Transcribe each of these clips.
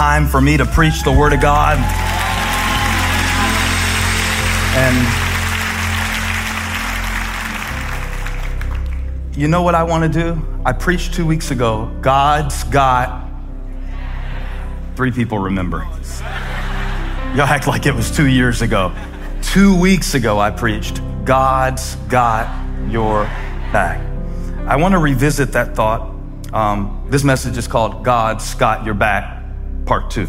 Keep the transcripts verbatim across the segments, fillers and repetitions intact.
time for me to preach the Word of God. And you know what I want to do? I preached two weeks ago, God's got, three people remember. Y'all act like it was two years ago. Two weeks ago I preached, God's got your back. I want to revisit that thought. Um, this message is called God's Got Your Back, part two.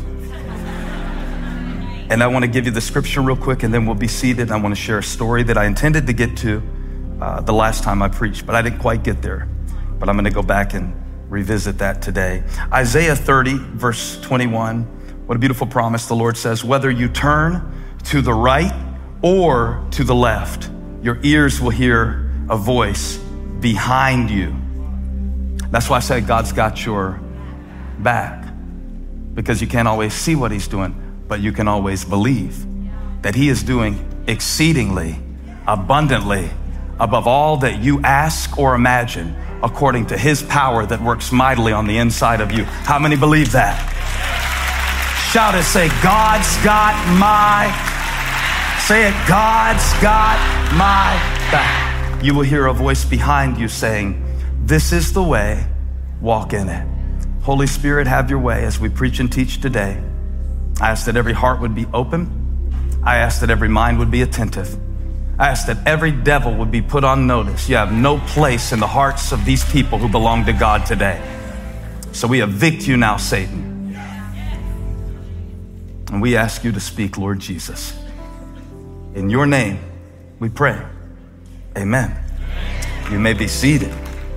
And I want to give you the scripture real quick, and then we'll be seated. I want to share a story that I intended to get to uh, the last time I preached, but I didn't quite get there. But I'm going to go back and revisit that today. Isaiah thirty, verse twenty-one. What a beautiful promise. The Lord says, whether you turn to the right or to the left, your ears will hear a voice behind you. That's why I say God's got your back, because you can't always see what he's doing, but you can always believe that he is doing exceedingly, abundantly, above all that you ask or imagine, according to his power that works mightily on the inside of you. How many believe that? Shout it, say, God's got my, say it, God's got my back. You will hear a voice behind you saying, this is the way, walk in it. Holy Spirit, have your way as we preach and teach today. I ask that every heart would be open. I ask that every mind would be attentive. I ask that every devil would be put on notice. You have no place in the hearts of these people who belong to God today. So we evict you now, Satan. And we ask you to speak, Lord Jesus. In your name, we pray. Amen. You may be seated.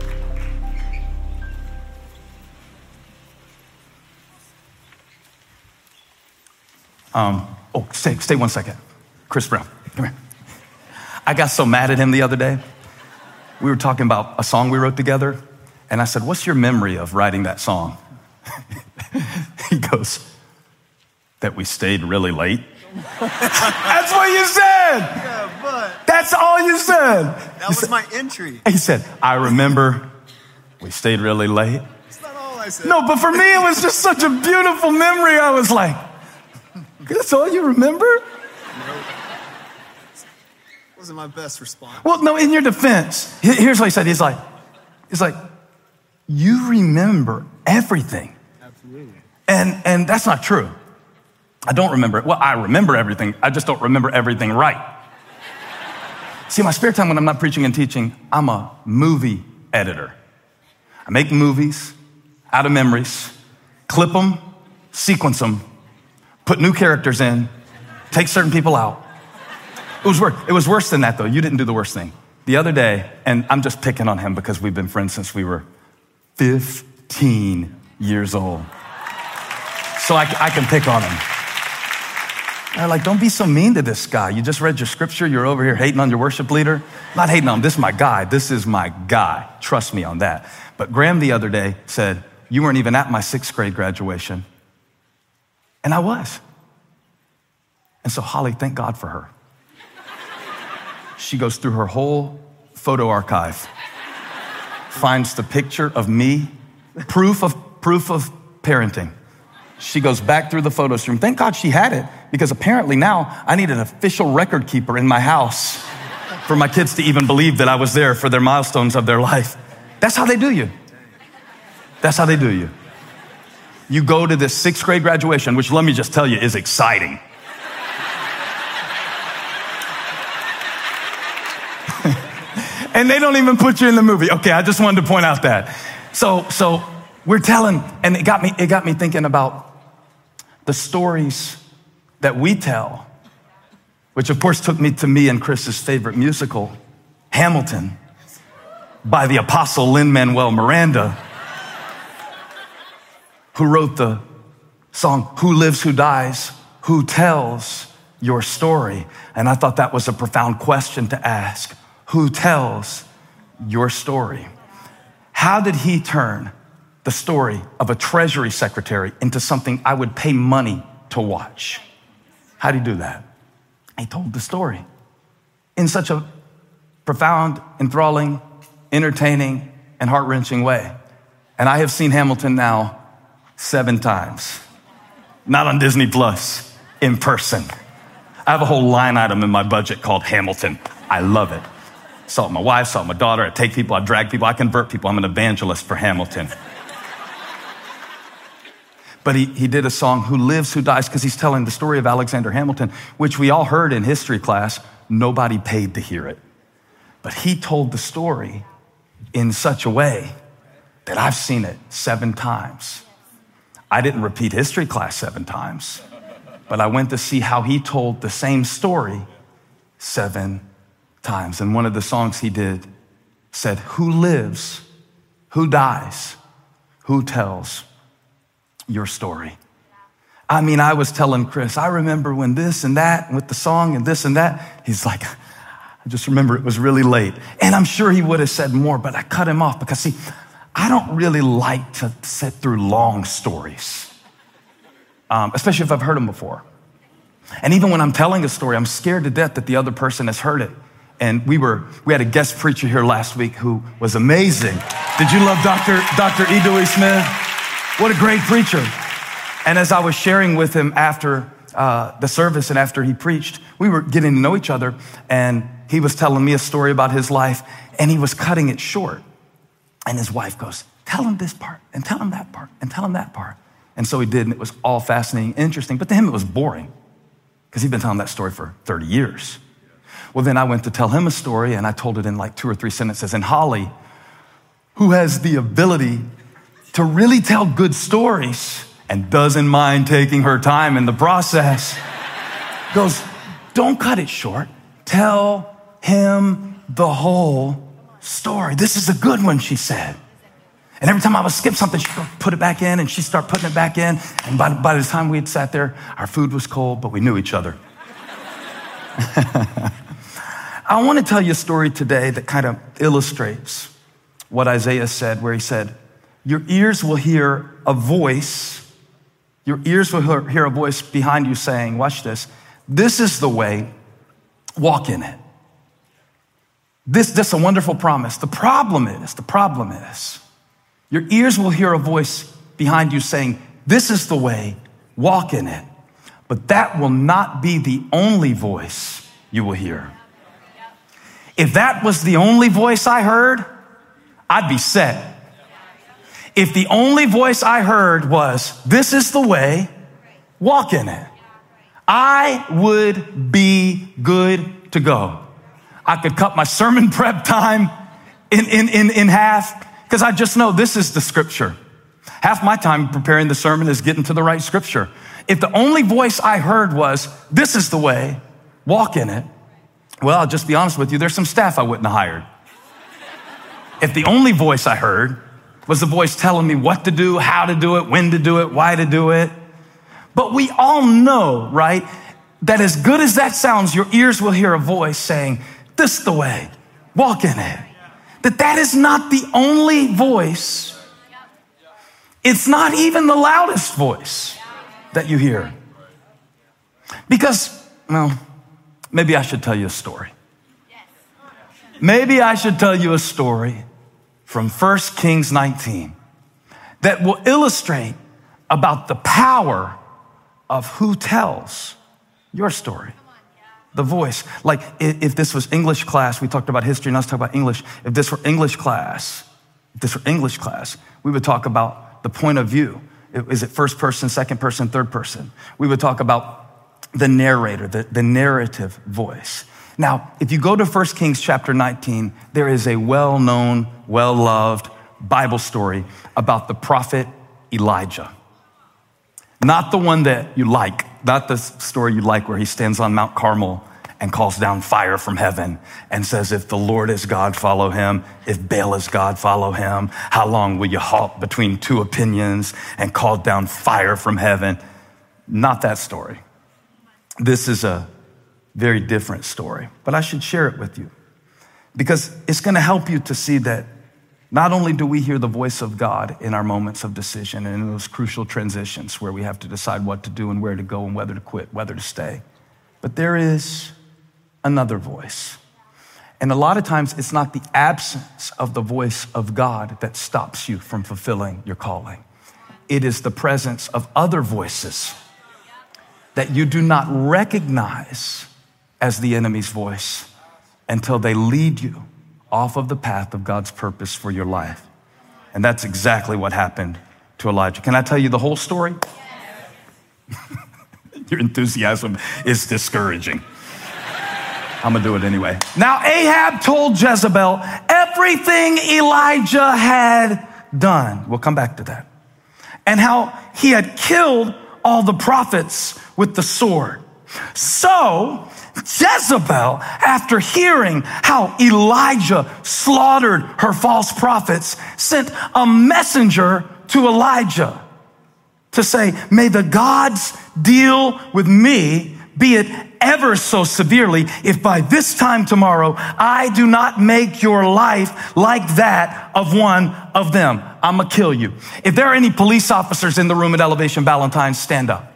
Um, oh, stay, stay one second. Chris Brown, come here. I got so mad at him the other day. We were talking about a song we wrote together, and I said, what's your memory of writing that song? He goes, that we stayed really late. That's what you said. Yeah, but that's all you said. That you was said, my entry. He said, I remember we stayed really late. That's not all I said. No, but for me, it was just such a beautiful memory. I was like, that's all you remember? Nope. Wasn't my best response. Well, no, in your defense, here's what he said. He's like, he's like, you remember everything. Absolutely. And and that's not true. I don't remember it. Well, I remember everything. I just don't remember everything right. See, my spare time when I'm not preaching and teaching, I'm a movie editor. I make movies out of memories, clip them, sequence them, put new characters in, take certain people out. It was worse. It was worse than that, though. You didn't do the worst thing. The other day, and I'm just picking on him because we've been friends since we were fifteen years old. So I, I can pick on him. They're like, don't be so mean to this guy. You just read your scripture. You're over here hating on your worship leader. Not hating on him. This is my guy. This is my guy. Trust me on that. But Graham the other day said, you weren't even at my sixth grade graduation. And I was. And so Holly, thank God for her. She goes through her whole photo archive, finds the picture of me, proof of proof of parenting. She goes back through the photo stream. Thank God she had it, because apparently now I need an official record keeper in my house for my kids to even believe that I was there for their milestones of their life. That's how they do you. That's how they do you. You go to this sixth grade graduation, which let me just tell you is exciting. And they don't even put you in the movie. Okay, I just wanted to point out that. So, so we're telling, and it got me, it got me thinking about the stories that we tell, which of course took me to me and Chris's favorite musical, Hamilton, by the Apostle Lin-Manuel Miranda, who wrote the song, Who Lives, Who Dies, Who Tells Your Story? And I thought that was a profound question to ask. Who tells your story? How did he turn the story of a treasury secretary into something I would pay money to watch? How did he do that? He told the story in such a profound, enthralling, entertaining, and heart-wrenching way. And I have seen Hamilton now seven times. not on Disney Plus, in person. I have a whole line item in my budget called Hamilton. I love it. Saw it with my wife, saw it with my daughter. I take people, I drag people, I convert people. I'm an evangelist for Hamilton. But he, he did a song, Who Lives, Who Dies, because he's telling the story of Alexander Hamilton, which we all heard in history class. Nobody paid to hear it. But he told the story in such a way that I've seen it seven times. I didn't repeat history class seven times, but I went to see how he told the same story seven times. And one of the songs he did said, who lives, who dies, who tells your story? I mean, I was telling Chris, I remember when this and that, with the song and this and that. He's like, I just remember it was really late. And I'm sure he would have said more, but I cut him off because, see, I don't really like to sit through long stories, um, especially if I've heard them before. And even when I'm telling a story, I'm scared to death that the other person has heard it. And we were we had a guest preacher here last week who was amazing. Did you love Doctor Doctor E. Dewey Smith? What a great preacher. And as I was sharing with him after uh, the service and after he preached, we were getting to know each other, and he was telling me a story about his life, and he was cutting it short. And his wife goes, tell him this part, and tell him that part, and tell him that part. And so he did, and it was all fascinating, interesting. But to him, it was boring, because he'd been telling that story for thirty years. Well, then I went to tell him a story, and I told it in like two or three sentences. And Holly, who has the ability to really tell good stories and doesn't mind taking her time in the process, goes, don't cut it short. Tell him the whole story. This is a good one, she said. And every time I would skip something, she'd go put it back in, and she'd start putting it back in. And by, by the time we had sat there, our food was cold, but we knew each other. I want to tell you a story today that kind of illustrates what Isaiah said, where he said, your ears will hear a voice, your ears will hear a voice behind you saying, watch this, this is the way, walk in it. This, this is a wonderful promise. The problem is, the problem is, your ears will hear a voice behind you saying, this is the way, walk in it. But that will not be the only voice you will hear. If that was the only voice I heard, I'd be set. If the only voice I heard was, this is the way, walk in it, I would be good to go. I could cut my sermon prep time in, in, in, in half, because I just know this is the scripture. Half my time preparing the sermon is getting to the right scripture. If the only voice I heard was, this is the way, walk in it, well, I'll just be honest with you, there's some staff I wouldn't have hired. If the only voice I heard was the voice telling me what to do, how to do it, when to do it, why to do it. But we all know, right, that as good as that sounds, your ears will hear a voice saying, this is the way, walk in it. That that is not the only voice. It's not even the loudest voice that you hear. Because, well, maybe I should tell you a story. Maybe I should tell you a story from First Kings nineteen that will illustrate about the power of who tells your story. The voice. Like if this was English class, we talked about history, now let's talk about English. If this were English class, if this were English class, we would talk about the point of view. Is it first person, second person, third person? We would talk about the narrator, the, the narrative voice. Now, if you go to First Kings chapter nineteen, there is a well-known, well-loved Bible story about the prophet Elijah. Not the one that you like, not the story you like where he stands on Mount Carmel and calls down fire from heaven and says, if the Lord is God, follow him. If Baal is God, follow him. How long will you halt between two opinions and call down fire from heaven? Not that story. This is a very different story, but I should share it with you because it's going to help you to see that not only do we hear the voice of God in our moments of decision and in those crucial transitions where we have to decide what to do and where to go and whether to quit, whether to stay, but there is another voice. And a lot of times it's not the absence of the voice of God that stops you from fulfilling your calling. It is the presence of other voices that you do not recognize as the enemy's voice until they lead you off of the path of God's purpose for your life. And that's exactly what happened to Elijah. Can I tell you the whole story? Your enthusiasm is discouraging. I'm gonna do it anyway. Now Ahab told Jezebel everything Elijah had done. We'll come back to that. And how he had killed all the prophets with the sword. So Jezebel, after hearing how Elijah slaughtered her false prophets, sent a messenger to Elijah to say, may the gods deal with me, be it ever so severely, if by this time tomorrow I do not make your life like that of one of them. I'm gonna kill you. If there are any police officers in the room at Elevation Valentine, stand up.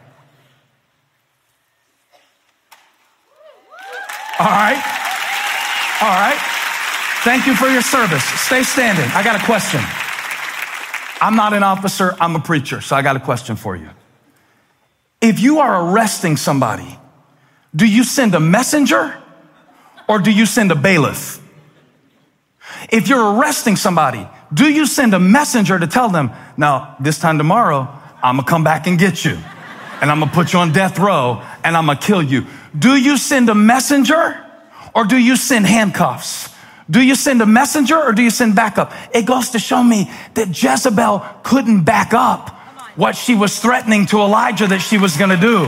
All right. All right. Thank you for your service. Stay standing. I got a question. I'm not an officer, I'm a preacher, so I got a question for you. If you are arresting somebody, do you send a messenger or do you send a bailiff? If you're arresting somebody, do you send a messenger to tell them, now, this time tomorrow, I'm gonna come back and get you, and I'm gonna put you on death row, and I'm gonna kill you? Do you send a messenger or do you send handcuffs? Do you send a messenger or do you send backup? It goes to show me that Jezebel couldn't back up what she was threatening to Elijah that she was gonna do.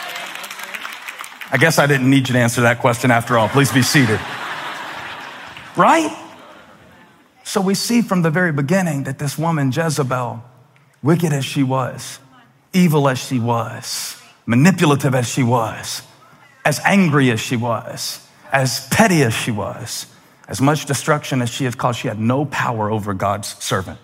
I guess I didn't need you to answer that question after all. Please be seated. Right? So we see from the very beginning that this woman, Jezebel, wicked as she was, evil as she was, manipulative as she was, as angry as she was, as petty as she was, as much destruction as she has caused, she had no power over God's servant.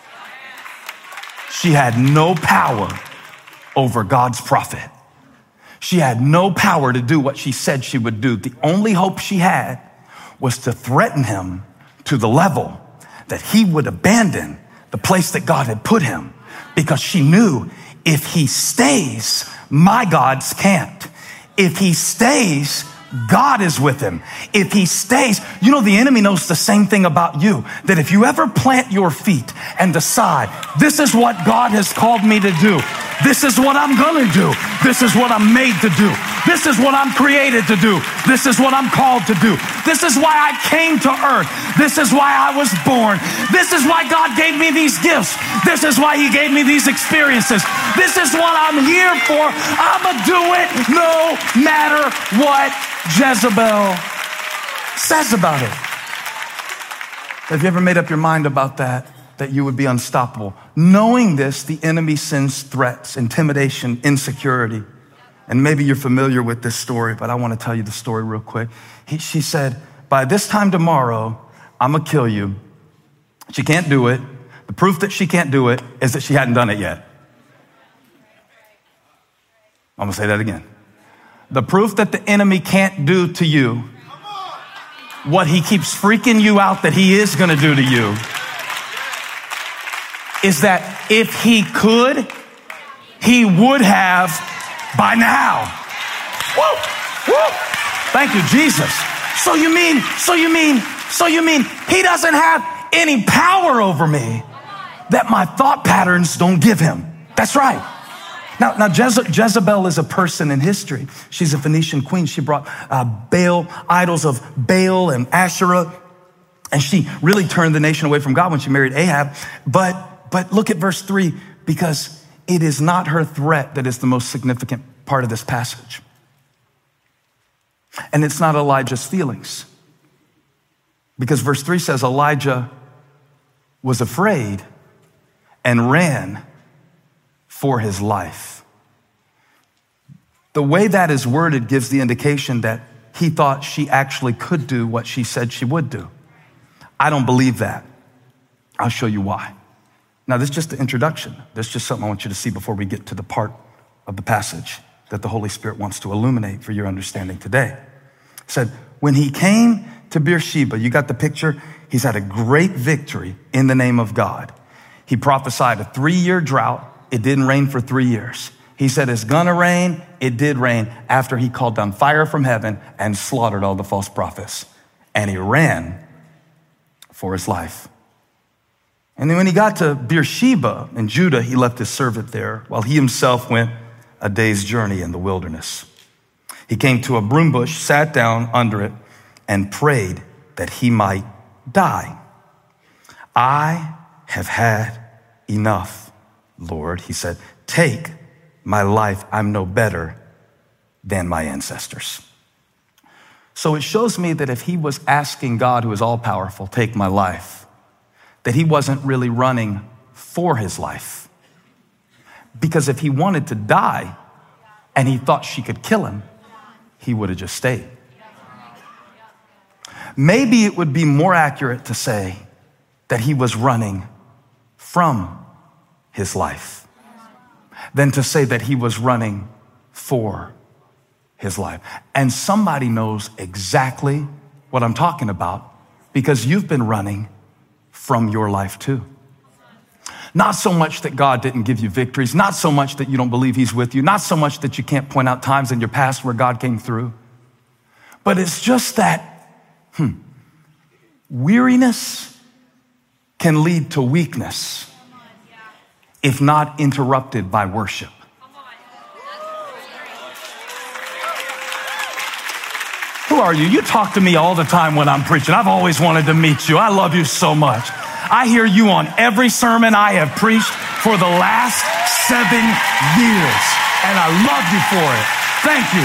She had no power over God's prophet. She had no power to do what she said she would do. The only hope she had was to threaten him to the level that he would abandon the place that God had put him, because she knew if he stays, my gods can't. If he stays, God is with him. If he stays, you know, the enemy knows the same thing about you, that if you ever plant your feet and decide, this is what God has called me to do, this is what I'm gonna do, this is what I'm made to do, this is what I'm created to do, this is what I'm called to do, this is why I came to earth, this is why I was born, this is why God gave me these gifts, this is why he gave me these experiences, this is what I'm here for, I'ma do it no matter what Jezebel says about it. Have you ever made up your mind about that, that you would be unstoppable? Knowing this, the enemy sends threats, intimidation, insecurity. And maybe you're familiar with this story, but I want to tell you the story real quick. He, she said, by this time tomorrow, I'm going to kill you. She can't do it. The proof that she can't do it is that she hadn't done it yet. I'm going to say that again. The proof that the enemy can't do to you what he keeps freaking you out that he is going to do to you is that if he could, he would have by now. Woo, woo. Thank you, Jesus. So you mean, so you mean, so you mean he doesn't have any power over me that my thought patterns don't give him. That's right. Now, now Jeze- Jezebel is a person in history. She's a Phoenician queen. She brought uh, Baal, idols of Baal and Asherah, and she really turned the nation away from God when she married Ahab. But, but look at verse three, because it is not her threat that is the most significant part of this passage. And it's not Elijah's feelings, because verse three says Elijah was afraid and ran for his life. The way that is worded gives the indication that he thought she actually could do what she said she would do. I don't believe that. I'll show you why. Now, this is just the introduction. This is just something I want you to see before we get to the part of the passage that the Holy Spirit wants to illuminate for your understanding today. It said, when he came to Beersheba, you got the picture? He's had a great victory in the name of God. He prophesied a three-year drought. It didn't rain for three years. He said, it's gonna rain. It did rain after he called down fire from heaven and slaughtered all the false prophets. And he ran for his life. And then when he got to Beersheba in Judah, he left his servant there while he himself went a day's journey in the wilderness. He came to a broom bush, sat down under it, and prayed that he might die. I have had enough, Lord, he said. Take my life. I'm no better than my ancestors. So it shows me that if he was asking God, who is all powerful, take my life, that he wasn't really running for his life. Because if he wanted to die and he thought she could kill him, he would have just stayed. Maybe it would be more accurate to say that he was running from his life than to say that he was running for his life. And somebody knows exactly what I'm talking about because you've been running from your life too. Not so much that God didn't give you victories, not so much that you don't believe he's with you, not so much that you can't point out times in your past where God came through, but it's just that hmm, weariness can lead to weakness if not interrupted by worship. Who are you? You talk to me all the time when I'm preaching. I've always wanted to meet you. I love you so much. I hear you on every sermon I have preached for the last seven years, and I love you for it. Thank you.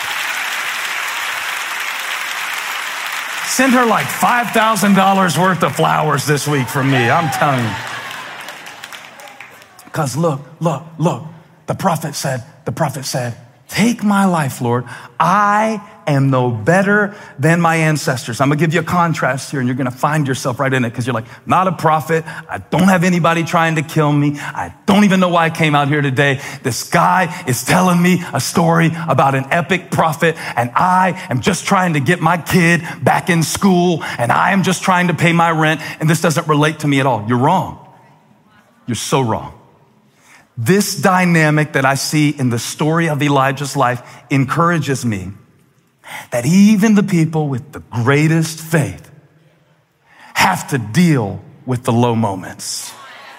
Send her like five thousand dollars worth of flowers this week from me. I'm telling you. Because look, look, look, the prophet said, the prophet said, take my life, Lord. I am no better than my ancestors. I'm gonna give you a contrast here and you're gonna find yourself right in it because you're like, not a prophet. I don't have anybody trying to kill me. I don't even know why I came out here today. This guy is telling me a story about an epic prophet and I am just trying to get my kid back in school and I am just trying to pay my rent and this doesn't relate to me at all. You're wrong. You're so wrong. This dynamic that I see in the story of Elijah's life encourages me that even the people with the greatest faith have to deal with the low moments.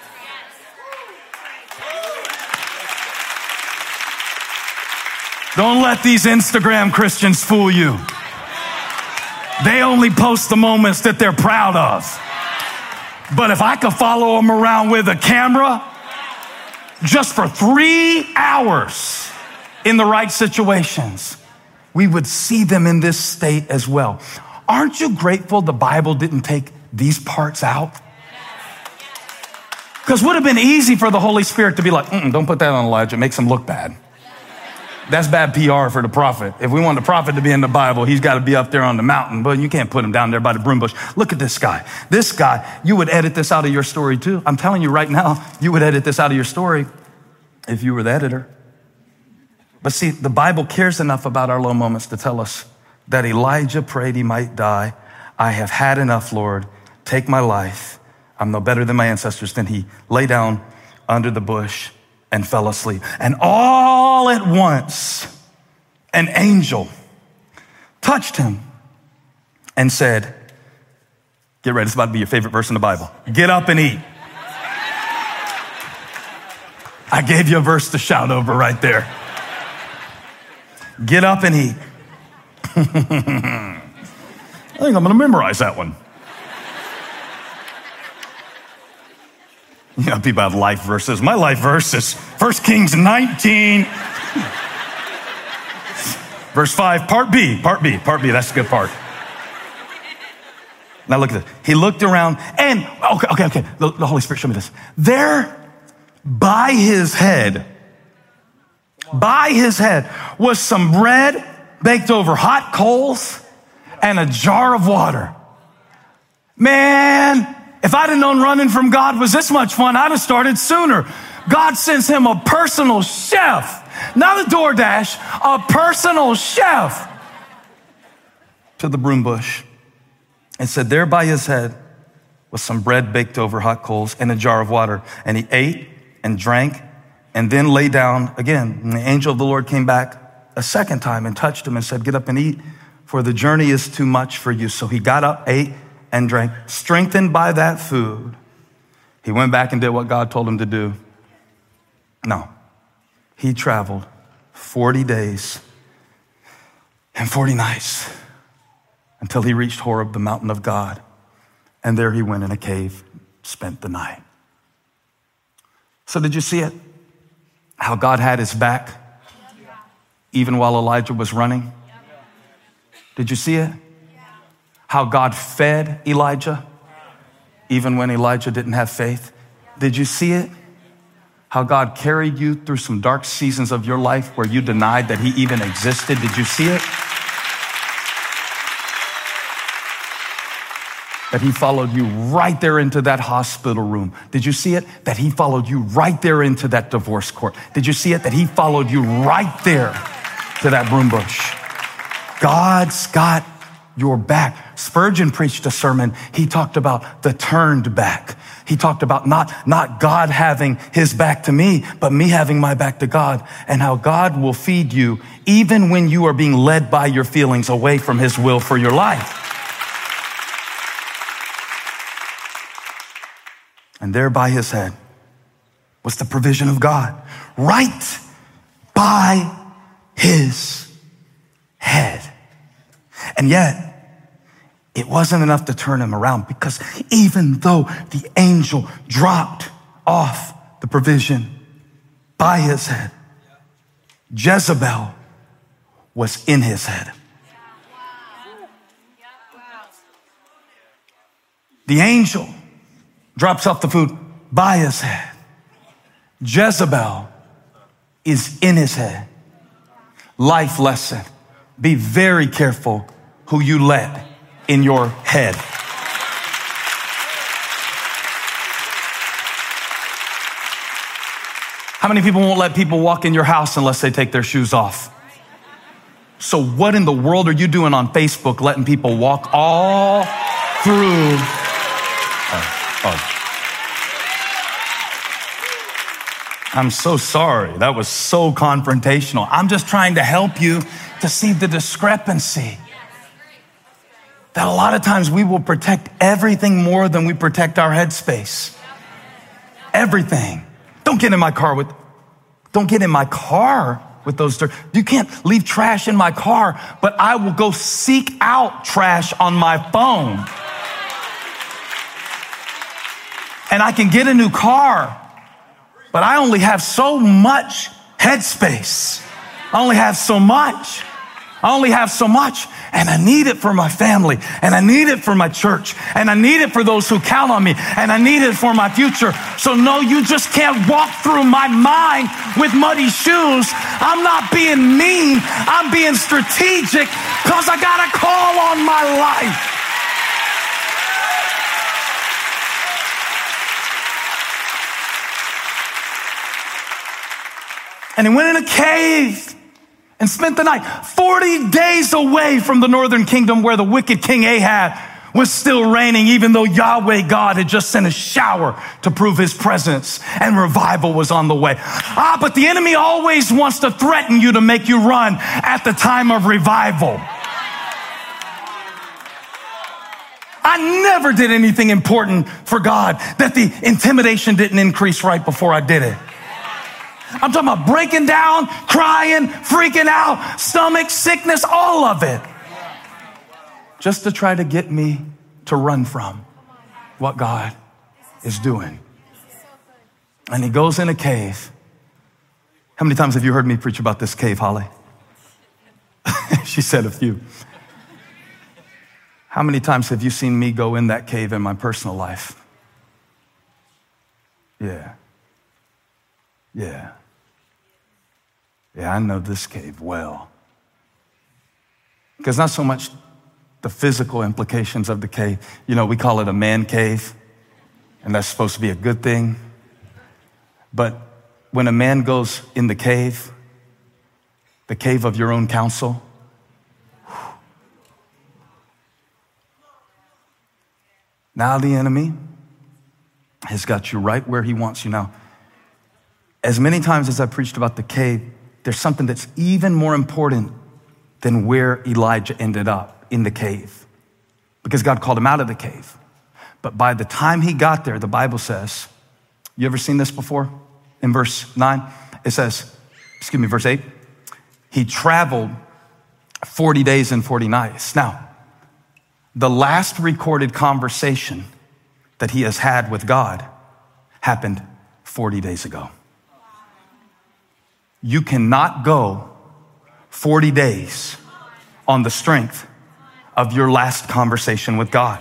Don't let these Instagram Christians fool you. They only post the moments that they're proud of. But if I could follow them around with a camera, just for three hours in the right situations, we would see them in this state as well. Aren't you grateful the Bible didn't take these parts out? Because it would have been easy for the Holy Spirit to be like, Mm-mm, don't put that on Elijah, it makes him look bad. That's bad P R for the prophet. If we want the prophet to be in the Bible, he's got to be up there on the mountain, but you can't put him down there by the broom bush. Look at this guy. This guy, you would edit this out of your story too. I'm telling you right now, you would edit this out of your story if you were the editor. But see, the Bible cares enough about our low moments to tell us that Elijah prayed he might die. I have had enough, Lord. Take my life. I'm no better than my ancestors. Then he lay down under the bush and fell asleep. And all at once, an angel touched him and said, get ready, this is about to be your favorite verse in the Bible. Get up and eat. I gave you a verse to shout over right there. Get up and eat. I think I'm going to memorize that one. You know, people have life verses. My life verse is First Kings nineteen, verse five, part B, part B, part B. That's the good part. Now look at this. He looked around and, okay, okay, okay. The, the Holy Spirit showed me this. There by his head, by his head was some bread baked over hot coals and a jar of water. Man, if I'd have known running from God was this much fun, I'd have started sooner. God sends him a personal chef, not a DoorDash, a personal chef to the broom bush and said, there by his head was some bread baked over hot coals and a jar of water. And he ate and drank and then lay down again. And the angel of the Lord came back a second time and touched him and said, get up and eat, for the journey is too much for you. So he got up, ate, and drank. Strengthened by that food, he went back and did what God told him to do. No, he traveled forty days and forty nights until he reached Horeb, the mountain of God. And there he went in a cave, spent the night. So did you see it? How God had his back even while Elijah was running? Did you see it? How God fed Elijah even when Elijah didn't have faith? Did you see it? How God carried you through some dark seasons of your life where you denied that he even existed? Did you see it? That he followed you right there into that hospital room. Did you see it? That he followed you right there into that divorce court. Did you see it? That he followed you right there to that broom bush. God's got your back. Spurgeon preached a sermon. He talked about the turned back. He talked about not, not God having his back to me, but me having my back to God, and how God will feed you even when you are being led by your feelings away from his will for your life. And there by his head was the provision of God. Right by his head. And yet, it wasn't enough to turn him around, because even though the angel dropped off the provision by his head, Jezebel was in his head. The angel drops off the food by his head. Jezebel is in his head. Life lesson. Be very careful who you let in your head. How many people won't let people walk in your house unless they take their shoes off? So what in the world are you doing on Facebook letting people walk all through? Oh, oh. I'm so sorry. That was so confrontational. I'm just trying to help you to see the discrepancy. That a lot of times we will protect everything more than we protect our headspace. Everything. Don't get in my car with, don't get in my car with those dirt. You can't leave trash in my car, but I will go seek out trash on my phone. And I can get a new car, but I only have so much headspace. I only have so much. I only have so much, and I need it for my family, and I need it for my church, and I need it for those who count on me, and I need it for my future. So no, you just can't walk through my mind with muddy shoes. I'm not being mean. I'm being strategic, because I got a call on my life. And he went in a cave and spent the night forty days away from the northern kingdom, where the wicked King Ahab was still reigning, even though Yahweh God had just sent a shower to prove his presence, and revival was on the way. Ah, but the enemy always wants to threaten you to make you run at the time of revival. I never did anything important for God that the intimidation didn't increase right before I did it. I'm talking about breaking down, crying, freaking out, stomach sickness, all of it. Just to try to get me to run from what God is doing. And he goes in a cave. How many times have you heard me preach about this cave, Holly? She said a few. How many times have you seen me go in that cave in my personal life? Yeah. Yeah. Yeah, I know this cave well. Because not so much the physical implications of the cave. You know, we call it a man cave, and that's supposed to be a good thing. But when a man goes in the cave, the cave of your own counsel, now the enemy has got you right where he wants you. Now, as many times as I preached about the cave, there's something that's even more important than where Elijah ended up, in the cave, because God called him out of the cave. But by the time he got there, the Bible says, you ever seen this before? In verse nine, it says, excuse me, verse eight, he traveled forty days and forty nights. Now, the last recorded conversation that he has had with God happened forty days ago. You cannot go forty days on the strength of your last conversation with God.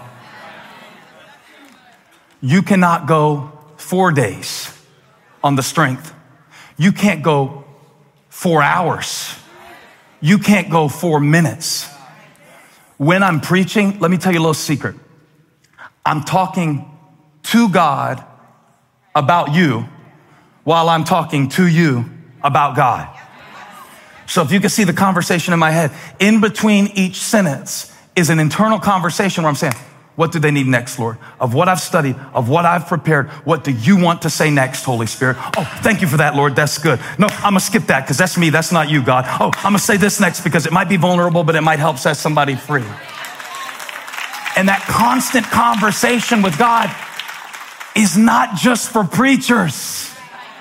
You cannot go four days on the strength. You can't go four hours. You can't go four minutes. When I'm preaching, let me tell you a little secret. I'm talking to God about you while I'm talking to you about God. So if you can see the conversation in my head, in between each sentence is an internal conversation where I'm saying, what do they need next, Lord? Of what I've studied, of what I've prepared, what do you want to say next, Holy Spirit? Oh, thank you for that, Lord. That's good. No, I'm gonna skip that because that's me. That's not you, God. Oh, I'm gonna say this next because it might be vulnerable, but it might help set somebody free. And that constant conversation with God is not just for preachers.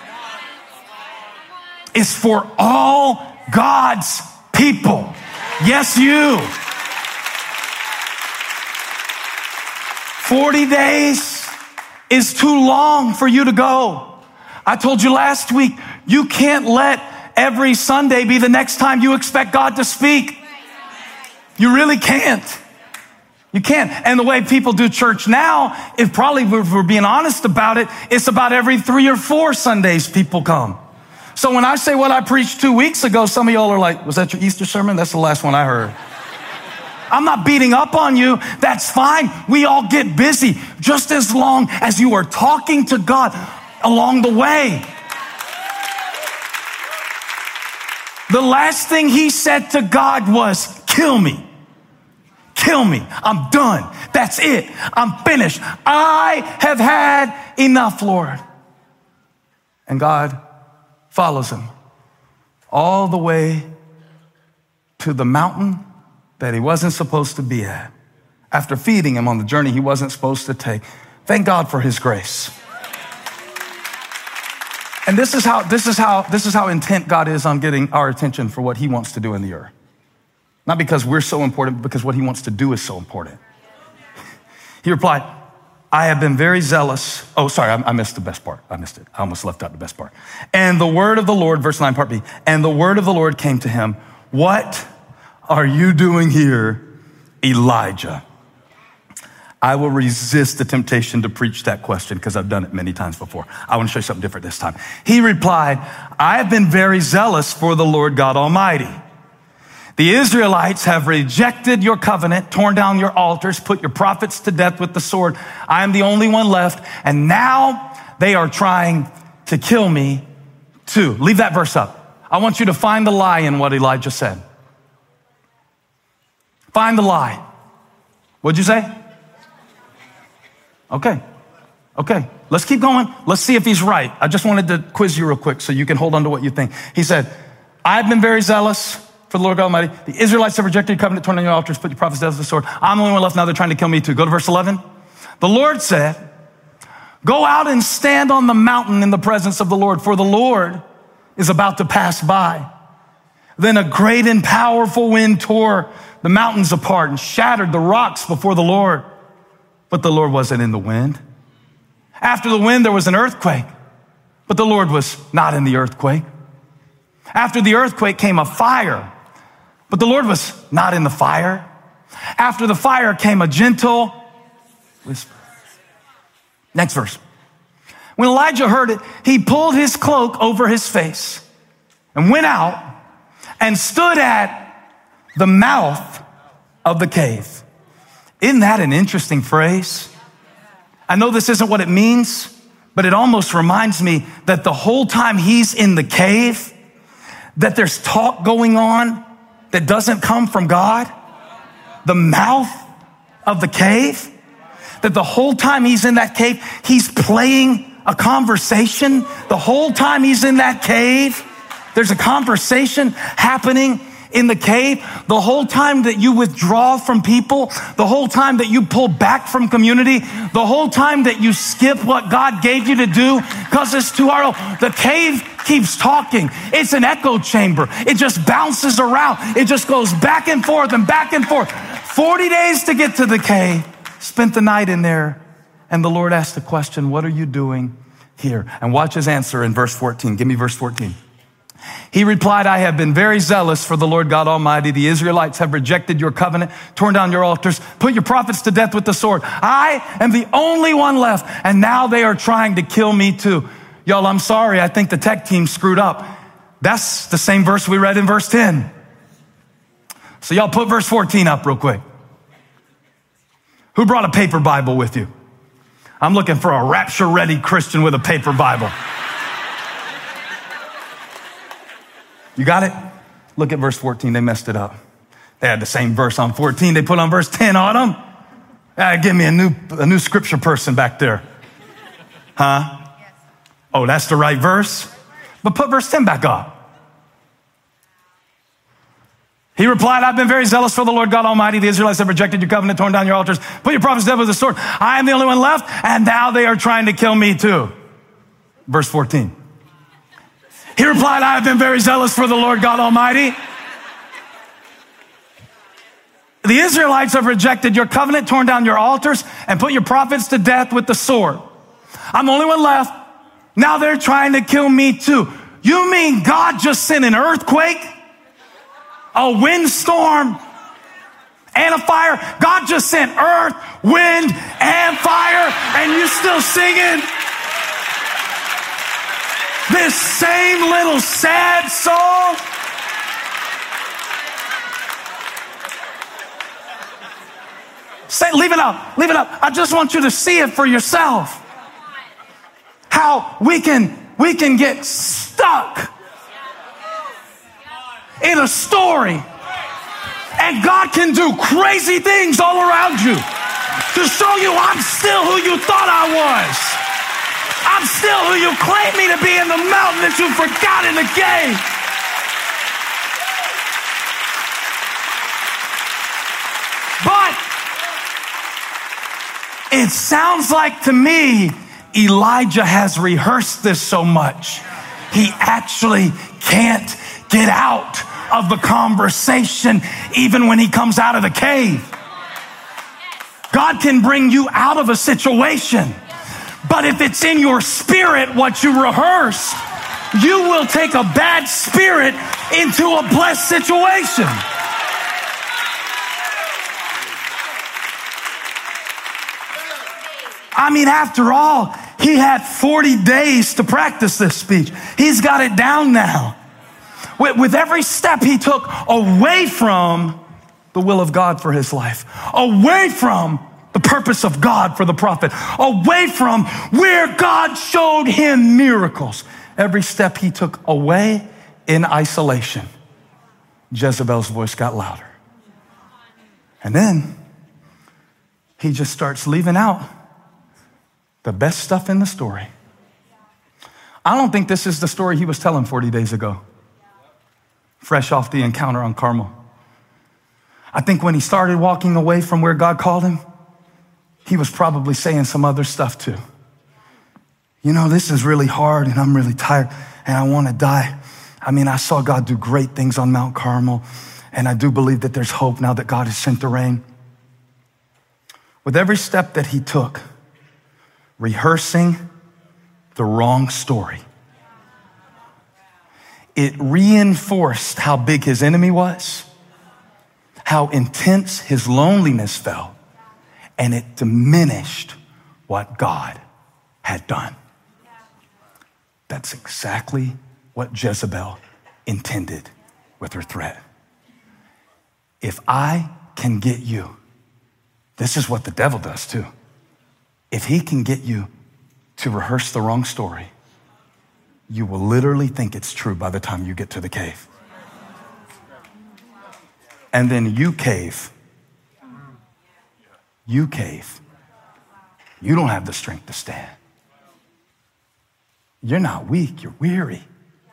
It's for all God's people. Yes, you. forty days is too long for you to go. I told you last week, you can't let every Sunday be the next time you expect God to speak. You really can't. You can't. And the way people do church now, if probably if we're being honest about it, it's about every three or four Sundays people come. So when I say what I preached two weeks ago, some of y'all are like, was that your Easter sermon? That's the last one I heard. I'm not beating up on you. That's fine. We all get busy just as long as you are talking to God along the way. The last thing he said to God was, kill me. Kill me. I'm done. That's it. I'm finished. I have had enough, Lord. And God follows him all the way to the mountain that he wasn't supposed to be at, after feeding him on the journey he wasn't supposed to take. Thank God for his grace. And this is how, this is how, this is how intent God is on getting our attention for what he wants to do in the earth. Not because we're so important, but because what he wants to do is so important. He replied, I have been very zealous. Oh, sorry, I, I missed the best part. I missed it. I almost left out the best part. And the word of the Lord, verse nine, part B, and the word of the Lord came to him, what are you doing here, Elijah? I will resist the temptation to preach that question because I've done it many times before. I want to show you something different this time. He replied, I have been very zealous for the Lord God Almighty. The Israelites have rejected your covenant, torn down your altars, put your prophets to death with the sword. I am the only one left, and now they are trying to kill me too. Leave that verse up. I want you to find the lie in what Elijah said. Find the lie. What'd you say? Okay. Okay. Let's keep going. Let's see if he's right. I just wanted to quiz you real quick so you can hold on to what you think. He said, I've been very zealous for the Lord God Almighty. The Israelites have rejected your covenant, torn down your altars, put your prophets to death with the sword. I'm the only one left. Now they're trying to kill me too. Go to verse eleven. The Lord said, go out and stand on the mountain in the presence of the Lord, for the Lord is about to pass by. Then a great and powerful wind tore the mountains apart and shattered the rocks before the Lord. But the Lord wasn't in the wind. After the wind, there was an earthquake, but the Lord was not in the earthquake. After the earthquake came a fire, but the Lord was not in the fire. After the fire came a gentle whisper. Next verse. When Elijah heard it, he pulled his cloak over his face and went out and stood at the mouth of the cave. Isn't that an interesting phrase? I know this isn't what it means, but it almost reminds me that the whole time he's in the cave, that there's talk going on that doesn't come from God. The mouth of the cave, that the whole time he's in that cave, he's playing a conversation the whole time he's in that cave. There's a conversation happening in the cave. The whole time that you withdraw from people, the whole time that you pull back from community, the whole time that you skip what God gave you to do because it's too hard. The cave keeps talking. It's an echo chamber. It just bounces around. It just goes back and forth and back and forth. forty days to get to the cave. Spent the night in there. And the Lord asked the question, what are you doing here? And watch his answer in verse fourteen. Give me verse fourteen. He replied, I have been very zealous for the Lord God Almighty. The Israelites have rejected your covenant, torn down your altars, put your prophets to death with the sword. I am the only one left, and now they are trying to kill me too. Y'all, I'm sorry. I think the tech team screwed up. That's the same verse we read in verse ten. So y'all put verse fourteen up real quick. Who brought a paper Bible with you? I'm looking for a rapture-ready Christian with a paper Bible. You got it? Look at verse fourteen. They messed it up. They had the same verse on fourteen. They put on verse ten on them. Ah, give me a new, a new scripture person back there. Huh? Oh, that's the right verse? But put verse ten back up. He replied, I've been very zealous for the Lord God Almighty. The Israelites have rejected your covenant, torn down your altars, put your prophets to death with the sword. I am the only one left, and now they are trying to kill me too. Verse fourteen. He replied, I have been very zealous for the Lord God Almighty. The Israelites have rejected your covenant, torn down your altars, and put your prophets to death with the sword. I'm the only one left. Now they're trying to kill me too. You mean God just sent an earthquake, a windstorm, and a fire? God just sent earth, wind, and fire, and you still singing this same little sad song? Say, leave it up, leave it up. I just want you to see it for yourself. How we can, we can get stuck in a story, and God can do crazy things all around you to show you I'm still who you thought I was. I'm still who you claim me to be in the mountain that you forgot in the cave. But it sounds like to me Elijah has rehearsed this so much, he actually can't get out of the conversation even when he comes out of the cave. God can bring you out of a situation, but if it's in your spirit what you rehearsed, you will take a bad spirit into a blessed situation. I mean, after all, he had forty days to practice this speech. He's got it down now. With, with every step he took away from the will of God for his life, away from the purpose of God for the prophet, away from where God showed him miracles. Every step he took away in isolation, Jezebel's voice got louder. And then he just starts leaving out the best stuff in the story. I don't think this is the story he was telling forty days ago, fresh off the encounter on Carmel. I think when he started walking away from where God called him, he was probably saying some other stuff too. You know, this is really hard and I'm really tired and I want to die. I mean, I saw God do great things on Mount Carmel, and I do believe that there's hope now that God has sent the rain. With every step that he took, rehearsing the wrong story, it reinforced how big his enemy was, how intense his loneliness felt, and it diminished what God had done. That's exactly what Jezebel intended with her threat. If I can get you, this is what the devil does too. If he can get you to rehearse the wrong story, you will literally think it's true by the time you get to the cave. And then you cave. You cave. You don't have the strength to stand. You're not weak, you're weary.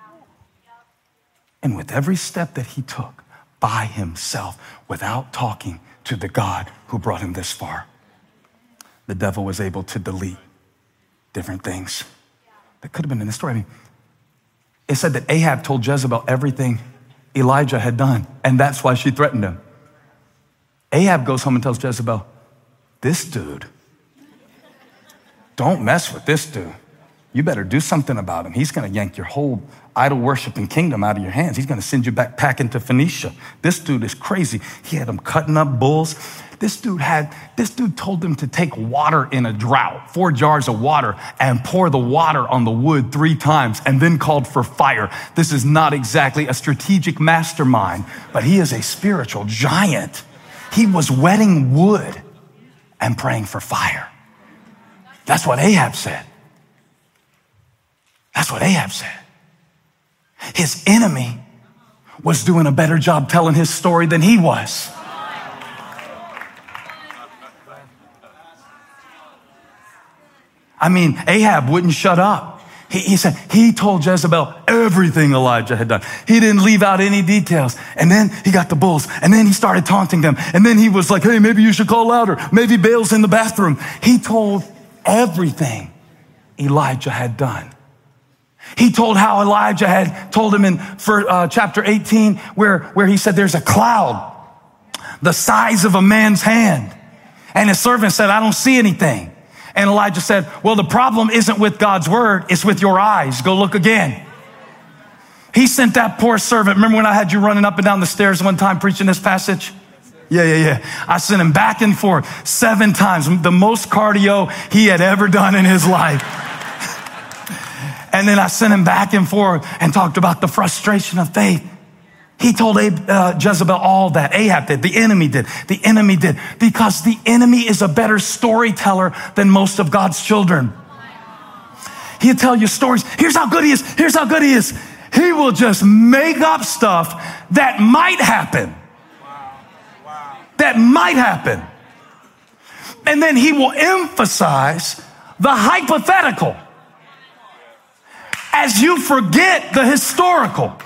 And with every step that he took by himself, without talking to the God who brought him this far, the devil was able to delete different things that could have been in the story. I mean, it said that Ahab told Jezebel everything Elijah had done, and that's why she threatened him. Ahab goes home and tells Jezebel, this dude, don't mess with this dude. You better do something about him. He's gonna yank your whole idol worshiping kingdom out of your hands. He's gonna send you back packing to Phoenicia. This dude is crazy. He had him cutting up bulls. This dude had, this dude told him to take water in a drought, four jars of water, and pour the water on the wood three times, and then called for fire. This is not exactly a strategic mastermind, but he is a spiritual giant. He was wetting wood and praying for fire. That's what Ahab said. That's what Ahab said. His enemy was doing a better job telling his story than he was. I mean, Ahab wouldn't shut up. He, he said, he told Jezebel everything Elijah had done. He didn't leave out any details. And then he got the bulls, and then he started taunting them. And then he was like, hey, maybe you should call louder. Maybe Baal's in the bathroom. He told everything Elijah had done. He told how Elijah had told him in for, uh, chapter eighteen, where, where he said there's a cloud the size of a man's hand. And his servant said, I don't see anything. And Elijah said, well, the problem isn't with God's word, it's with your eyes. Go look again. He sent that poor servant. Remember when I had you running up and down the stairs one time preaching this passage? Yeah, yeah, yeah. I sent him back and forth seven times, the most cardio he had ever done in his life. And then I sent him back and forth and talked about the frustration of faith. He told uh, Jezebel all that. Ahab did. The enemy did. The enemy did. Because the enemy is a better storyteller than most of God's children. He'll tell you stories. Here's how good he is. Here's how good he is. He will just make up stuff that might happen. That might happen. And then he will emphasize the hypothetical as you forget the historical.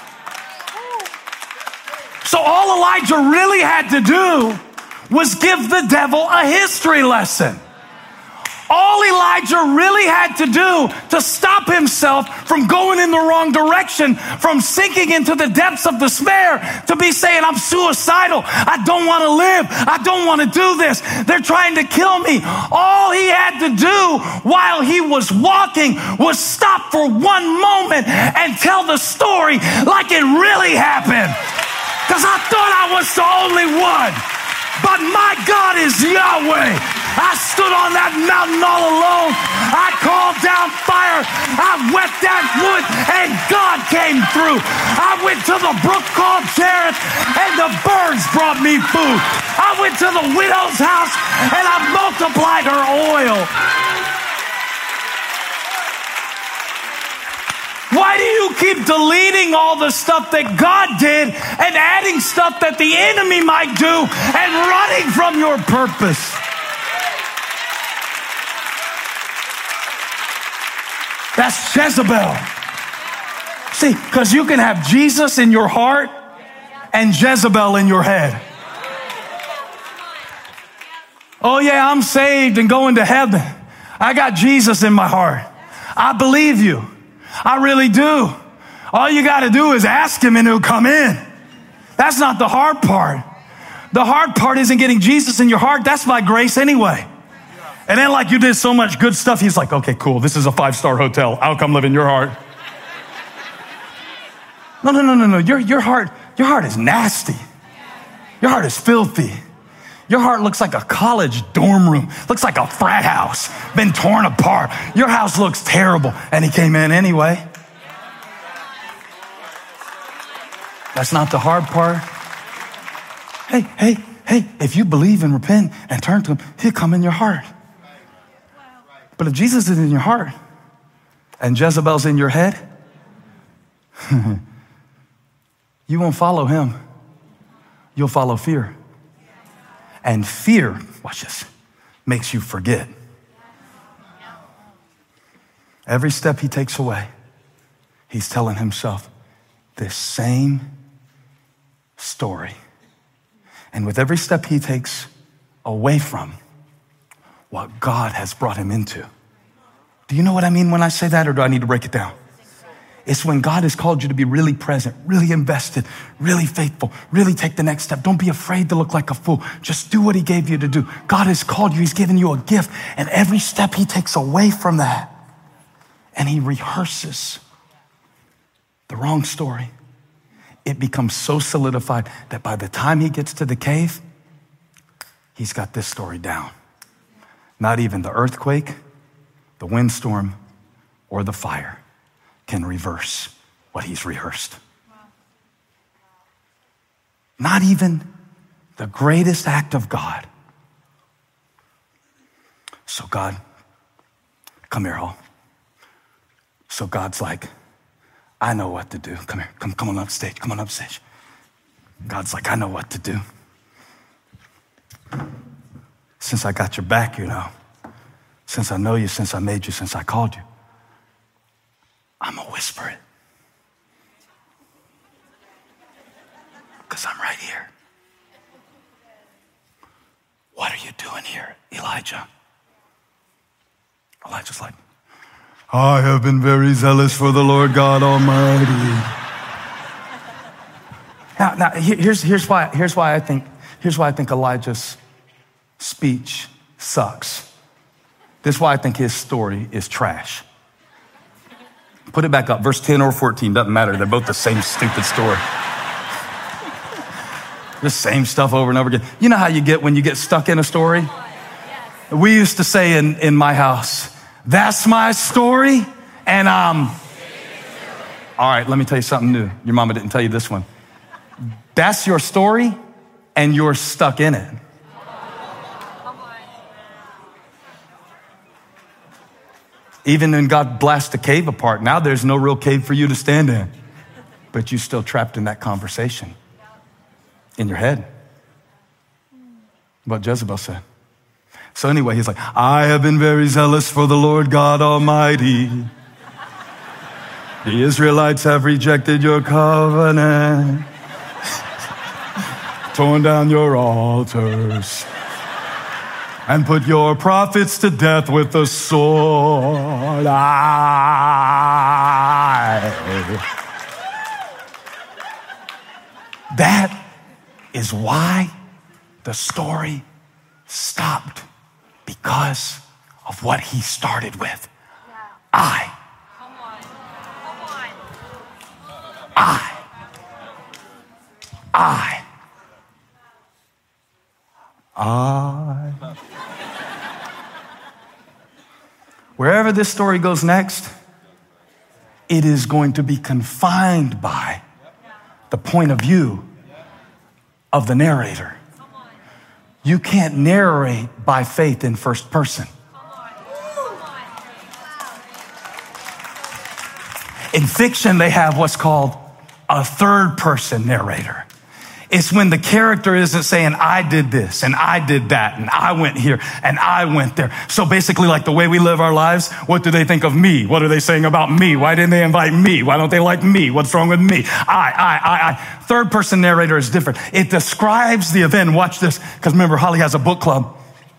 So all Elijah really had to do was give the devil a history lesson. All Elijah really had to do to stop himself from going in the wrong direction, from sinking into the depths of despair, to be saying, I'm suicidal. I don't want to live. I don't want to do this. They're trying to kill me. All he had to do while he was walking was stop for one moment and tell the story like it really happened. Because I thought I was the only one. But my God is Yahweh. I stood on that mountain all alone. I called down fire. I wet that wood, and God came through. I went to the brook called Cherith, and the birds brought me food. I went to the widow's house, and I multiplied her oil. Why do you keep deleting all the stuff that God did and adding stuff that the enemy might do and running from your purpose? That's Jezebel. See, because you can have Jesus in your heart and Jezebel in your head. Oh yeah, I'm saved and going to heaven. I got Jesus in my heart. I believe you. I really do. All you got to do is ask him and he'll come in. That's not the hard part. The hard part isn't getting Jesus in your heart. That's by grace anyway. And then like you did so much good stuff, he's like, okay, cool. This is a five-star hotel. I'll come live in your heart. No, no, no, no, no. Your, your heart, your heart is nasty. Your heart is filthy. Your heart looks like a college dorm room, looks like a frat house, been torn apart. Your house looks terrible, and he came in anyway. That's not the hard part. Hey, hey, hey, if you believe and repent and turn to him, he'll come in your heart. But if Jesus is in your heart and Jezebel's in your head, you won't follow him. You'll follow fear. And fear, watch this, makes you forget. Every step he takes away, he's telling himself this same story. And with every step he takes away from what God has brought him into. Do you know what I mean when I say that, or do I need to break it down? It's when God has called you to be really present, really invested, really faithful, really take the next step. Don't be afraid to look like a fool. Just do what he gave you to do. God has called you. He's given you a gift. And every step he takes away from that, and he rehearses the wrong story, it becomes so solidified that by the time he gets to the cave, he's got this story down. Not even the earthquake, the windstorm, or the fire can reverse what he's rehearsed. Not even the greatest act of God. So God, come here, Hall. So God's like, I know what to do. Come here, come, come on up stage, come on up stage. God's like, I know what to do. Since I got your back, you know, since I know you, since I made you, since I called you, I'm gonna whisper it. Because I'm right here. What are you doing here, Elijah? Elijah's like, I have been very zealous for the Lord God Almighty. Now, now here's, here's, why, here's, why I think, here's why I think Elijah's speech sucks. This is why I think his story is trash. Put it back up, verse ten or fourteen, doesn't matter. They're both the same stupid story. The same stuff over and over again. You know how you get when you get stuck in a story? We used to say in, in my house, that's my story, and um, all right, let me tell you something new. Your mama didn't tell you this one. That's your story, and you're stuck in it. Even when God blasts the cave apart, now there's no real cave for you to stand in. But you're still trapped in that conversation in your head. What Jezebel said. So anyway, he's like, I have been very zealous for the Lord God Almighty. The Israelites have rejected your covenant, torn down your altars, and put your prophets to death with the sword. I... That is why the story stopped, because of what he started with. I. Come on. Come on. I. I. I. Wherever this story goes next, it is going to be confined by the point of view of the narrator. You can't narrate by faith in first person. In fiction, they have what's called a third person narrator. It's when the character isn't saying, I did this and I did that and I went here and I went there. So basically, like the way we live our lives, what do they think of me? What are they saying about me? Why didn't they invite me? Why don't they like me? What's wrong with me? I, I, I, I. Third person narrator is different. It describes the event. Watch this, because remember, Holly has a book club.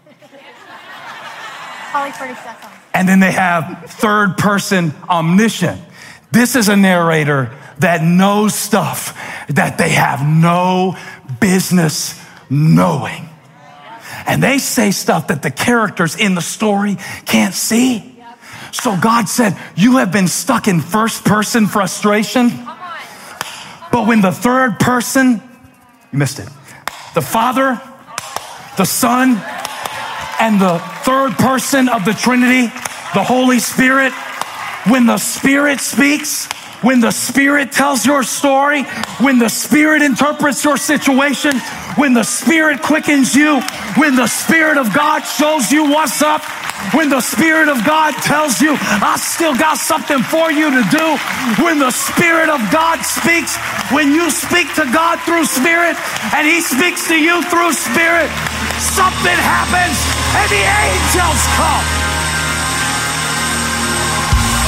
Holly forty seconds. And then they have third person omniscient. This is a narrator that knows stuff that they have no business knowing. And they say stuff that the characters in the story can't see. So God said, you have been stuck in first person frustration. But when the third person, you missed it, the Father, the Son, and the third person of the Trinity, the Holy Spirit, when the Spirit speaks, when the Spirit tells your story, when the Spirit interprets your situation, when the Spirit quickens you, when the Spirit of God shows you what's up, when the Spirit of God tells you, I still got something for you to do, when the Spirit of God speaks, when you speak to God through Spirit and He speaks to you through Spirit, something happens and the angels come.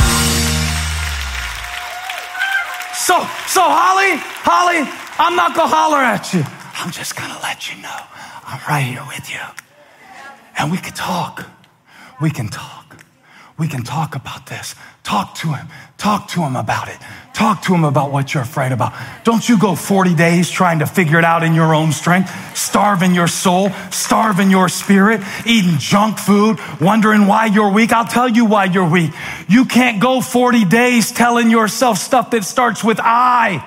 So, so Holly, Holly, I'm not gonna holler at you. I'm just gonna let you know I'm right here with you. And we can talk. We can talk. We can talk about this. Talk to him. Talk to him about it. Talk to him about what you're afraid about. Don't you go forty days trying to figure it out in your own strength, starving your soul, starving your spirit, eating junk food, wondering why you're weak. I'll tell you why you're weak. You can't go forty days telling yourself stuff that starts with I.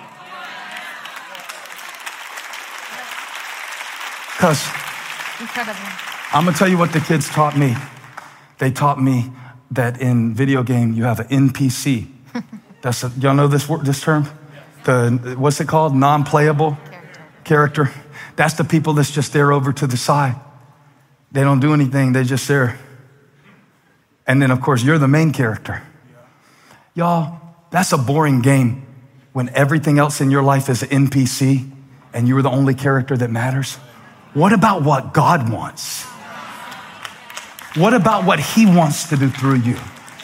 Because I'm going to tell you what the kids taught me. They taught me that in video game, you have an N P C. That's a, y'all know this word, this term? The, what's it called? Non-playable character. character. That's the people that's just there over to the side. They don't do anything. They're just there. And then, of course, you're the main character. Y'all, that's a boring game when everything else in your life is an N P C and you're the only character that matters. What about what God wants? What about what he wants to do through you?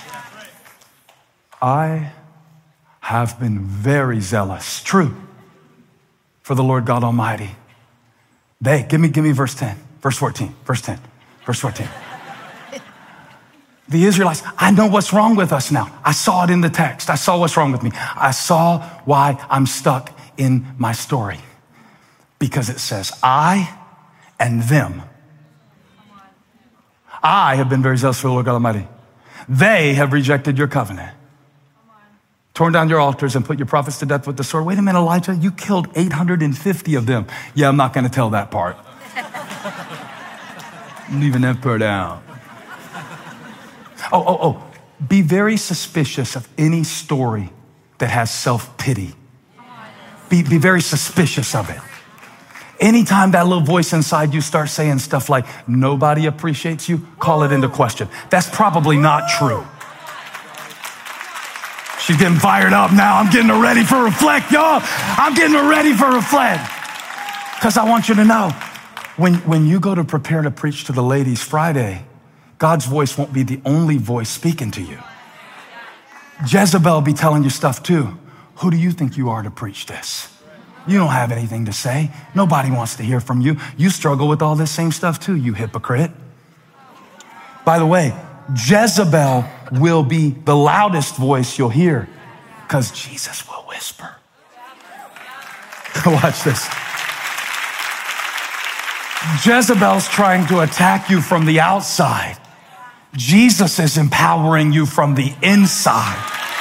I have been very zealous, true, for the Lord God Almighty. They, give me, give me verse ten, verse fourteen, verse ten, verse fourteen. The Israelites, I know what's wrong with us now. I saw it in the text. I saw what's wrong with me. I saw why I'm stuck in my story. Because it says, I and them. I have been very zealous for the Lord God Almighty. They have rejected your covenant, torn down your altars and put your prophets to death with the sword. Wait a minute, Elijah, you killed eight hundred fifty of them. Yeah, I'm not going to tell that part. I'm leaving that part out. Oh, oh, oh. Be very suspicious of any story that has self-pity. Be, be very suspicious of it. Anytime that little voice inside you starts saying stuff like, nobody appreciates you, call it into question. That's probably not true. She's getting fired up now. I'm getting her ready for reflect, y'all. I'm getting her ready for reflect. Because I want you to know, when, when you go to prepare to preach to the ladies Friday, God's voice won't be the only voice speaking to you. Jezebel will be telling you stuff too. Who do you think you are to preach this? You don't have anything to say. Nobody wants to hear from you. You struggle with all this same stuff too, you hypocrite. By the way, Jezebel will be the loudest voice you'll hear because Jesus will whisper. Watch this. Jezebel's trying to attack you from the outside. Jesus is empowering you from the inside.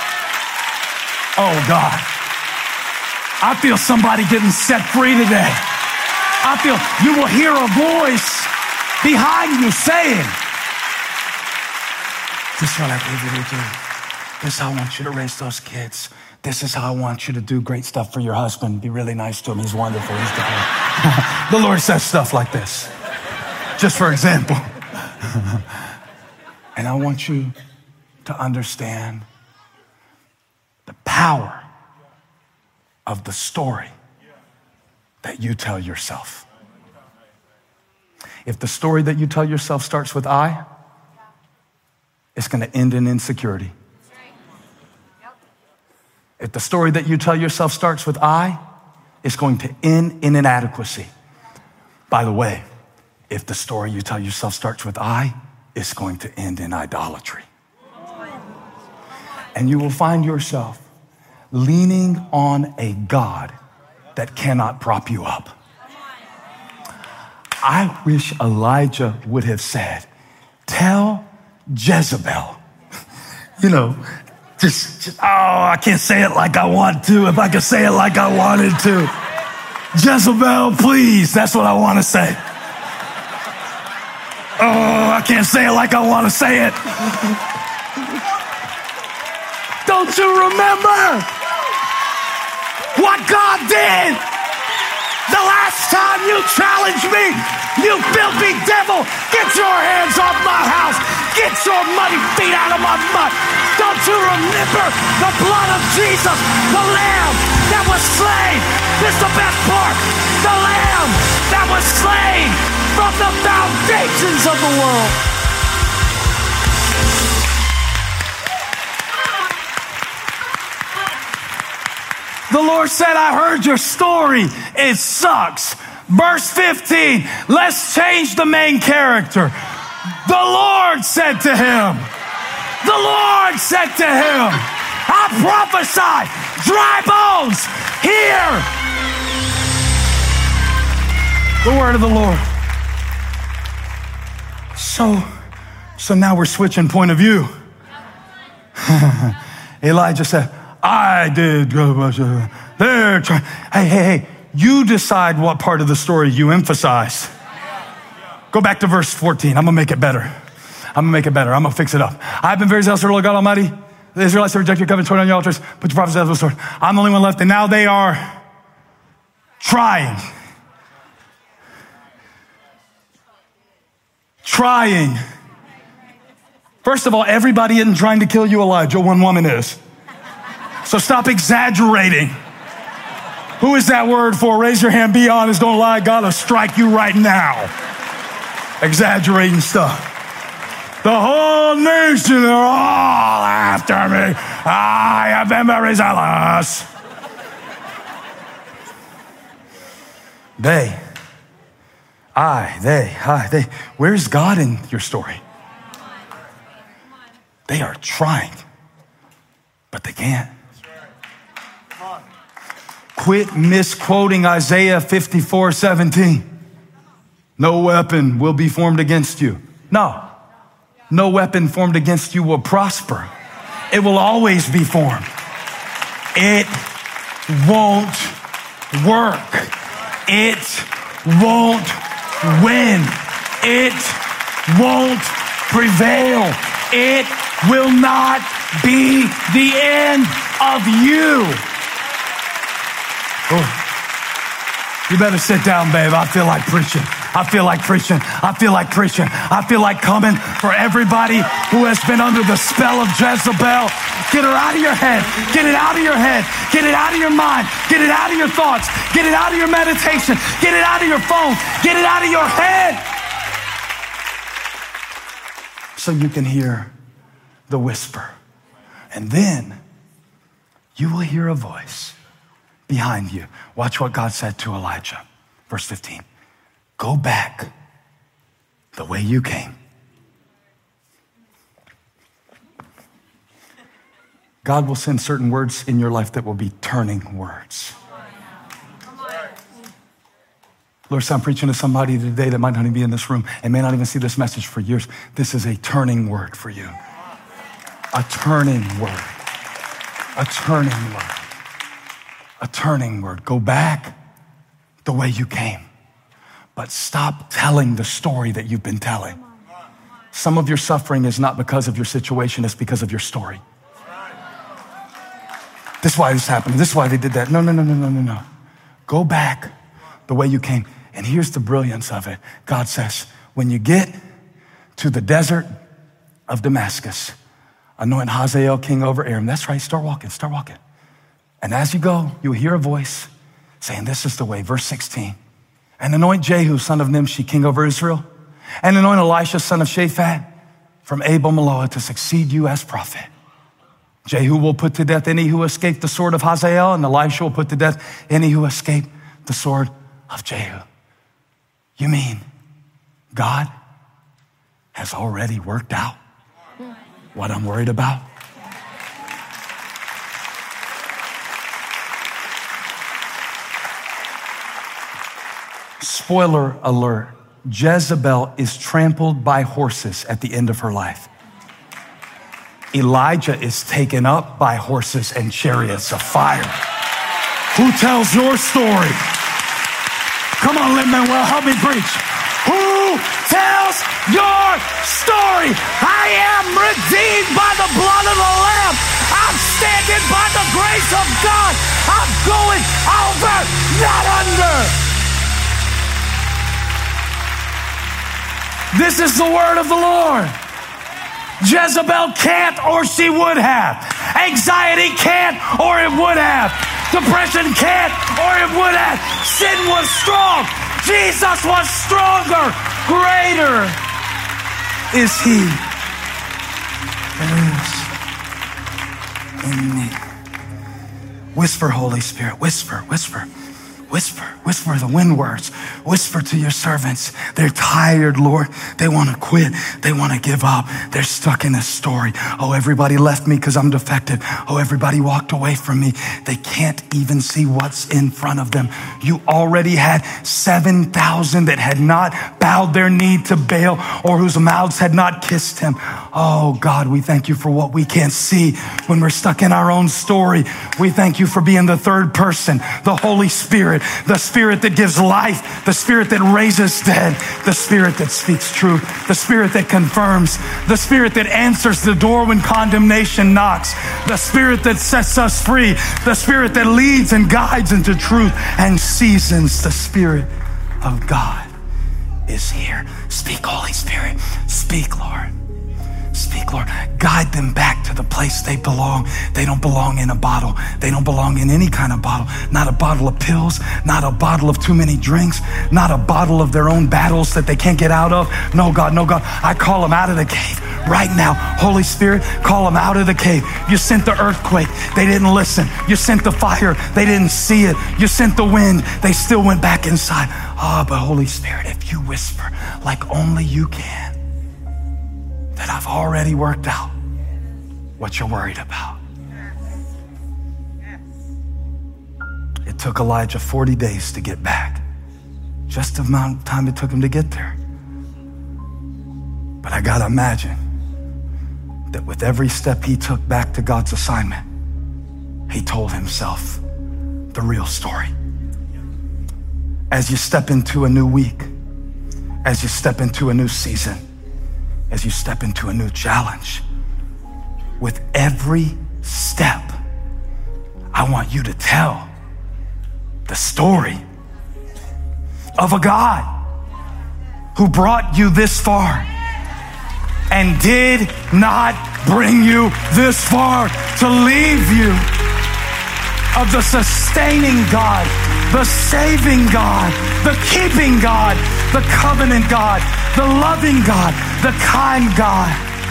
Oh God. I feel somebody getting set free today. I feel you will hear a voice behind you saying, this is what I gave you to do. This is how I want you to raise those kids. This is how I want you to do great stuff for your husband. Be really nice to him. He's wonderful. He's the best. The Lord says stuff like this, just for example. And I want you to understand the power of the story that you tell yourself. If the story that you tell yourself starts with I, it's going to end in insecurity. If the story that you tell yourself starts with I, it's going to end in inadequacy. By the way, if the story you tell yourself starts with I, it's going to end in idolatry. And you will find yourself leaning on a God that cannot prop you up. I wish Elijah would have said, tell Jezebel, you know, just, just, oh, I can't say it like I want to. If I could say it like I wanted to. Jezebel, please. That's what I want to say. Oh, I can't say it like I want to say it. Don't you remember what God did the last time you challenged me? You filthy devil, get your hands off my house. Get your muddy feet out of my mud. Don't you remember the blood of Jesus, the lamb that was slain? This is the best part. The lamb that was slain from the foundations of the world. The Lord said, I heard your story. It sucks. Verse fifteen, let's change the main character. The Lord said to him, the Lord said to him, I prophesy, dry bones, hear the word of the Lord. So, so now we're switching point of view. Elijah said, I did. They're trying. Hey, hey, hey, you decide what part of the story you emphasize. Go back to verse fourteen. I'm going to make it better. I'm going to make it better. I'm going to fix it up. I've been very zealous for the Lord God Almighty. The Israelites have rejected your covenant, torn down your altars, put your prophets out of the sword. I'm the only one left, and now they are trying. Trying. First of all, everybody isn't trying to kill you, Elijah. One woman is. So stop exaggerating. Who is that word for? Raise your hand. Be honest. Don't lie. God will strike you right now. Exaggerating stuff. The whole nation are all after me. I have been very zealous. They, I, they, I, they. Where's God in your story? They are trying, but they can't. Quit misquoting Isaiah fifty-four seventeen. No weapon will be formed against you. No, no weapon formed against you will prosper. It will always be formed. It won't work. It won't win. It won't prevail. It will not be the end of you. Oh, you better sit down, babe. I feel like preaching. I feel like preaching. I feel like preaching. I feel like coming for everybody who has been under the spell of Jezebel. Get her out of your head. Get it out of your head. Get it out of your mind. Get it out of your thoughts. Get it out of your meditation. Get it out of your phone. Get it out of your head. So you can hear the whisper. And then you will hear a voice behind you. Watch what God said to Elijah. Verse fifteen. Go back the way you came. God will send certain words in your life that will be turning words. Lord, so I'm preaching to somebody today that might not even be in this room and may not even see this message for years. This is a turning word for you. A turning word. A turning word. A turning word. Go back the way you came. But stop telling the story that you've been telling. Some of your suffering is not because of your situation, it's because of your story. This is why this happened. This is why they did that. No, no, no, no, no, no, no. Go back the way you came. And here's the brilliance of it. God says, when you get to the desert of Damascus, anoint Hazael king over Aram. That's right, start walking, start walking. And as you go, you'll hear a voice saying, this is the way. Verse sixteen. And anoint Jehu, son of Nimshi, king over Israel. And anoint Elisha, son of Shaphat, from Abel-Meholah to succeed you as prophet. Jehu will put to death any who escaped the sword of Hazael, and Elisha will put to death any who escaped the sword of Jehu. You mean God has already worked out what I'm worried about? Spoiler alert, Jezebel is trampled by horses at the end of her life. Elijah is taken up by horses and chariots of fire. Who tells your story? Come on, Lin-Manuel, help me preach. Who tells your story? I am redeemed by the blood of the Lamb. I'm standing by the grace of God. I'm going over, not under. This is the word of the Lord. Jezebel can't or she would have. Anxiety can't or it would have. Depression can't or it would have. Sin was strong. Jesus was stronger. Greater is he that is in me. Whisper, Holy Spirit, whisper, whisper. Whisper, whisper the wind words. Whisper to your servants. They're tired, Lord. They want to quit. They want to give up. They're stuck in a story. Oh, everybody left me because I'm defective. Oh, everybody walked away from me. They can't even see what's in front of them. You already had seven thousand that had not bowed their knee to Baal or whose mouths had not kissed him. Oh, God, we thank you for what we can't see when we're stuck in our own story. We thank you for being the third person, the Holy Spirit, the Spirit that gives life, the Spirit that raises dead, the Spirit that speaks truth, the Spirit that confirms, the Spirit that answers the door when condemnation knocks, the Spirit that sets us free, the Spirit that leads and guides into truth and seasons. The Spirit of God is here. Speak, Holy Spirit. Speak, Lord. Speak, Lord. Guide them back to the place they belong. They don't belong in a bottle. They don't belong in any kind of bottle. Not a bottle of pills, not a bottle of too many drinks, not a bottle of their own battles that they can't get out of. No, God, no, God. I call them out of the cave right now. Holy Spirit, call them out of the cave. You sent the earthquake. They didn't listen. You sent the fire. They didn't see it. You sent the wind. They still went back inside. Ah, oh, but Holy Spirit, if you whisper like only you can, that I've already worked out what you're worried about. It took Elijah forty days to get back. Just the amount of time it took him to get there. But I gotta imagine that with every step he took back to God's assignment, he told himself the real story. As you step into a new week, as you step into a new season, as you step into a new challenge, with every step, I want you to tell the story of a God who brought you this far and did not bring you this far to leave you. Of the sustaining God, the saving God, the keeping God, the covenant God, the loving God, the kind God.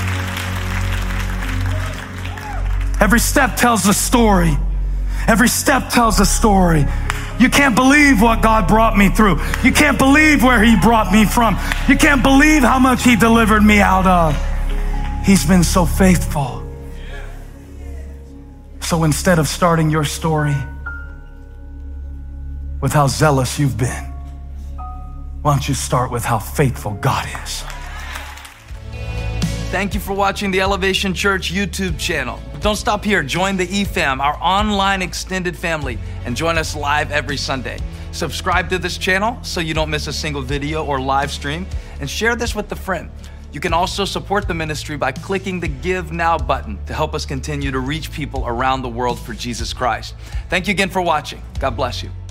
Every step tells a story. Every step tells a story. You can't believe what God brought me through. You can't believe where he brought me from. You can't believe how much he delivered me out of. He's been so faithful. So instead of starting your story with how zealous you've been, why don't you start with how faithful God is? Thank you for watching the Elevation Church YouTube channel. Don't stop here. Join the E FAM, our online extended family, and join us live every Sunday. Subscribe to this channel so you don't miss a single video or live stream, and share this with a friend. You can also support the ministry by clicking the Give Now button to help us continue to reach people around the world for Jesus Christ. Thank you again for watching. God bless you.